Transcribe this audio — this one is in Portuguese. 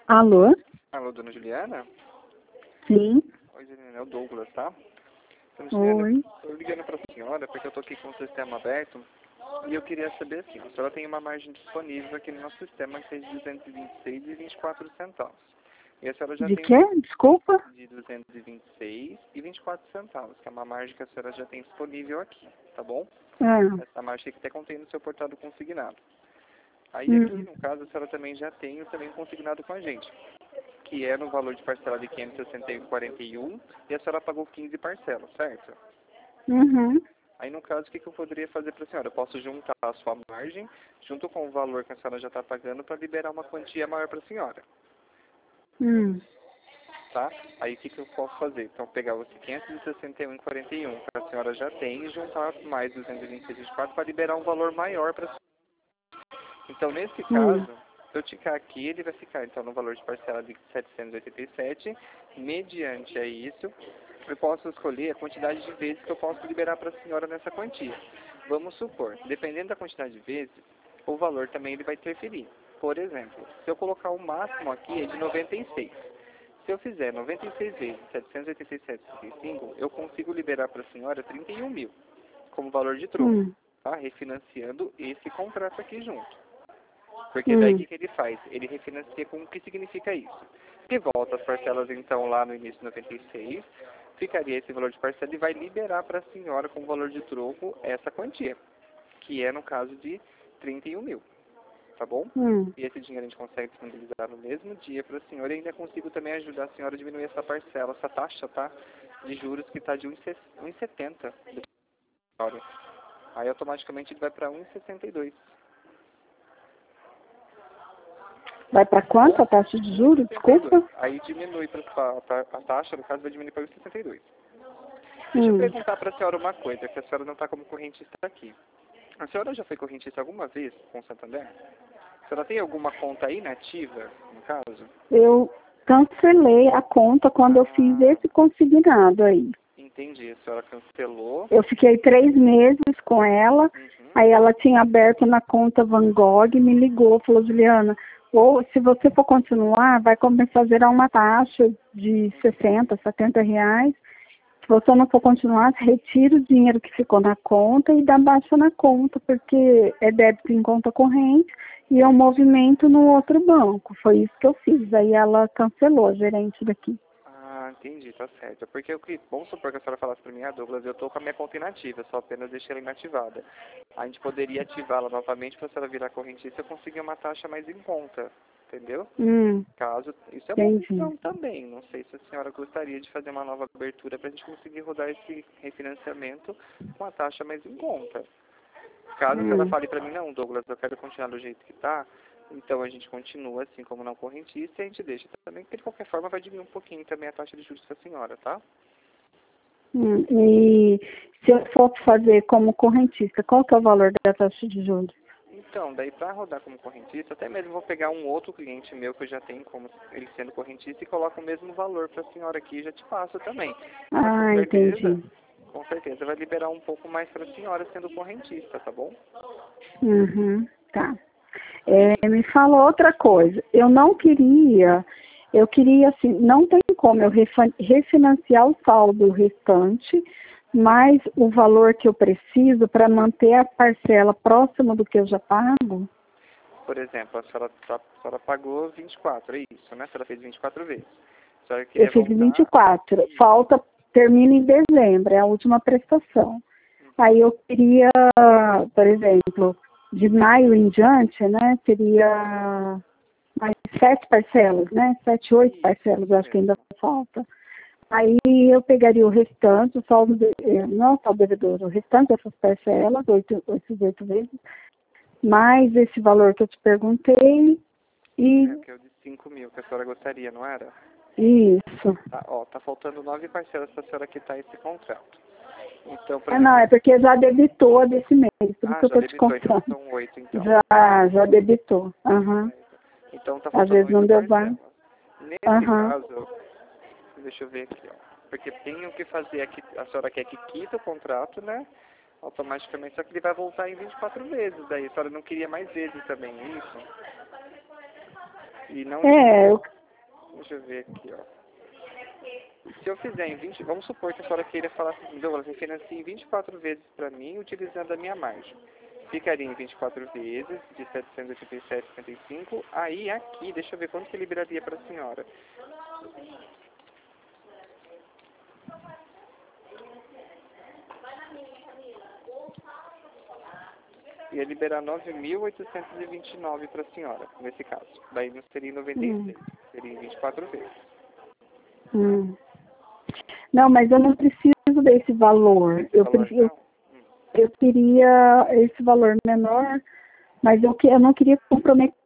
Alô? Alô, dona Juliana? Sim. Oi, Juliana, é o Douglas, tá? Dona Juliana, Oi. estou ligando para a senhora porque eu estou aqui com o sistema aberto e eu queria saber assim, a senhora tem uma margem disponível aqui no nosso sistema que é de 226,24 centavos. E a senhora já De tem quê? Desculpa? de 226,24 centavos, que é uma margem que a senhora já tem disponível aqui, tá bom? Ah. Essa margem que até contém no seu portado consignado. Aí aqui, Hum. no caso, a senhora também já tem também consignado com a gente, que é no valor de parcela de 561,41 e a senhora pagou 15 parcelas, certo? Uhum. Aí no caso, o que eu poderia fazer para a senhora? Eu posso juntar a sua margem junto com o valor que a senhora já está pagando para liberar uma quantia maior para a senhora, Hum. tá? Aí o que eu posso fazer? Então pegar os 561,41 que a senhora já tem e juntar mais 226,24 para liberar um valor maior para a senhora. Então nesse Hum. caso, se eu ticar aqui, ele vai ficar então no valor de parcela de 787, mediante a isso, eu posso escolher a quantidade de vezes que eu posso liberar para a senhora nessa quantia. Vamos supor, dependendo da quantidade de vezes, o valor também ele vai interferir. Por exemplo, se eu colocar o máximo aqui é de 96. Se eu fizer 96 vezes 786,75, eu consigo liberar para a senhora 31 mil como valor de troco, Hum. tá? Refinanciando esse contrato aqui junto. Porque daí o Hum. que ele faz? Ele refinancia com o que significa isso? Que volta as parcelas então lá no início de 96, ficaria esse valor de parcela e vai liberar para a senhora com o valor de troco essa quantia, que é no caso de 31 mil, tá bom? Hum. E esse dinheiro a gente consegue disponibilizar no mesmo dia para a senhora e ainda consigo também ajudar a senhora a diminuir essa parcela, essa taxa, tá? De juros que está de 1,70. Aí automaticamente ele vai para 1,62. Vai para quanto a taxa de juros? 1,62. Desculpa. Aí diminui a taxa, no caso vai diminuir para 1,62. Deixa eu Hum. perguntar para a senhora uma coisa, que a senhora não está como correntista aqui. A senhora já foi correntista alguma vez com o Santander? A senhora tem alguma conta aí nativa, no caso? Eu cancelei a conta quando eu fiz Ah, esse consignado aí. entendi. A senhora cancelou. Eu fiquei 3 meses com ela, Uhum. aí ela tinha aberto na conta Van Gogh, me ligou, falou, Juliana, ou se você for continuar, vai começar a gerar uma taxa de 60, 70 reais. Se você não for continuar, retira o dinheiro que ficou na conta e dá baixa na conta, porque é débito em conta corrente e é um movimento no outro banco. Foi isso que eu fiz. Aí ela cancelou, a gerente daqui. Ah, entendi, tá certo. Porque vamos supor que a senhora falasse para mim, Douglas, eu tô com a minha conta inativa, só apenas deixei ela inativada. A gente poderia ativá-la novamente para a senhora virar correntista e conseguir uma taxa mais em conta, entendeu? Caso, isso é uma Entendi. opção também. Não sei se a senhora gostaria de fazer uma nova abertura para a gente conseguir rodar esse refinanciamento com a taxa mais em conta. Caso a senhora Hum. fale para mim, não, Douglas, eu quero continuar do jeito que está, então a gente continua assim como não correntista e a gente deixa também, porque de qualquer forma vai diminuir um pouquinho também a taxa de juros para a senhora, tá? E se eu for fazer como correntista, qual que é o valor da taxa de juros? Então, daí para rodar como correntista, até mesmo vou pegar um outro cliente meu que eu já tenho como ele sendo correntista e coloco o mesmo valor para a senhora aqui e já te passo também. Mas Ah, entendi. com certeza vai liberar um pouco mais para a senhora sendo correntista, tá bom? Uhum, tá. Me fala outra coisa. Eu queria assim, não tem como eu refinanciar o saldo restante, mas o valor que eu preciso para manter a parcela próxima do que eu já pago. Por exemplo, a senhora pagou 24, é isso, né? A senhora fez 24 vezes. A senhora Eu queria fiz voltar 24, falta, termina em dezembro, é a última prestação. Aí eu queria, por exemplo, de maio em diante, né, seria mais 7 parcelas, né, 7, 8 parcelas, eu acho que ainda falta. Aí eu pegaria o restante, o saldo, não só o devedor, o restante dessas parcelas, esses 8 vezes, mais esse valor que eu te perguntei, e que é o de 5 mil que a senhora gostaria, não era? isso. Tá, ó, tá faltando 9 parcelas para a senhora quitar esse contrato. Então, por Não, exemplo, é porque já debitou desse mês, por isso que eu já tô te debitou, então contando. são 8, então. Já debitou. Aham. Então tá Às faltando vezes não 8 deu bem. parcelas. Nesse Aham. caso, deixa eu ver aqui, ó. Porque tem o que fazer aqui, a senhora quer que quita o contrato, né? Automaticamente, só que ele vai voltar em 24 vezes. Daí a senhora não queria mais vezes também, é isso? E não... É, Deixa eu ver aqui, ó. Se eu fizer em 20... Vamos supor que a senhora queira falar assim, Douglas, você financia em 24 vezes para mim, utilizando a minha margem. Ficaria em 24 vezes, de 787,55. Aí aqui, deixa eu ver quanto que liberaria para a senhora. Ia liberar 9.829 para a senhora, nesse caso. Daí não seria em 96, seria em 24 vezes. Não, mas eu não preciso desse valor. Eu queria esse valor menor, mas eu não queria comprometer